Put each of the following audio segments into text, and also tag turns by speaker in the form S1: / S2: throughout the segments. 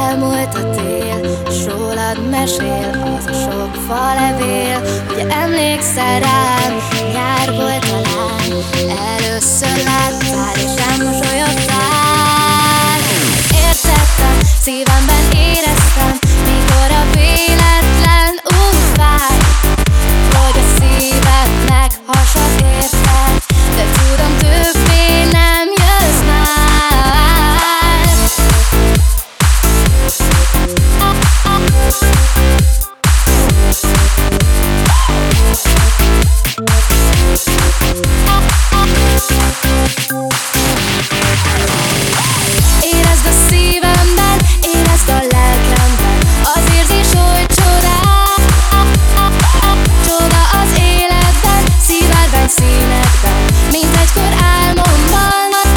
S1: elmúlt a tél, s rólad mesél az a sok falevél. Ugye emlékszel rám, nyár volt talán, először láttál és rám mosolyogtál. Értettem, szívemben éreztem, mikor a véletlen úgy fáj, hogy a szívednek hasad érted, de tudom, többé nem jössz már. Érezd a szívemben, érezd a lelkemben, az érzés oly csodás, csoda az életben, szívedben, színedben, mint egykor álmomban.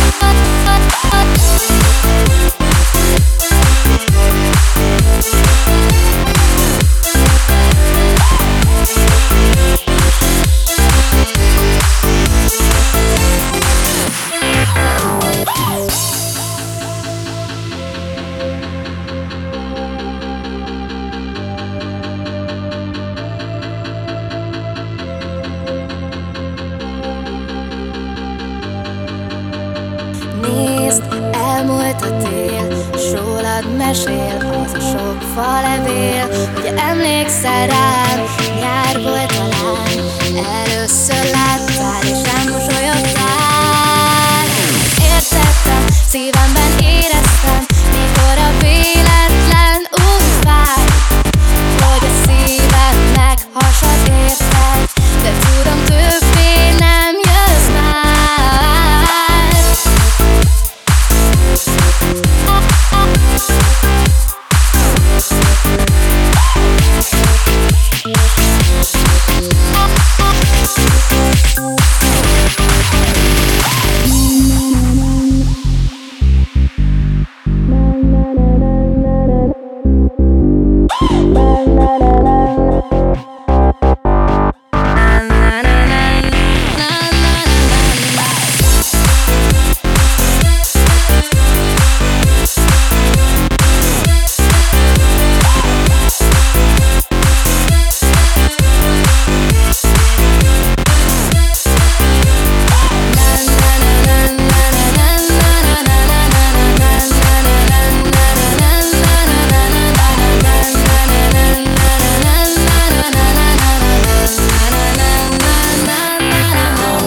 S1: Nézd, elmúlt a tél, s rólad mesél az a sok falevél. Ugye emlékszel rám, nyár volt talán, először láttál és rám mosolyogtál. Értettem, szívemben éreztem,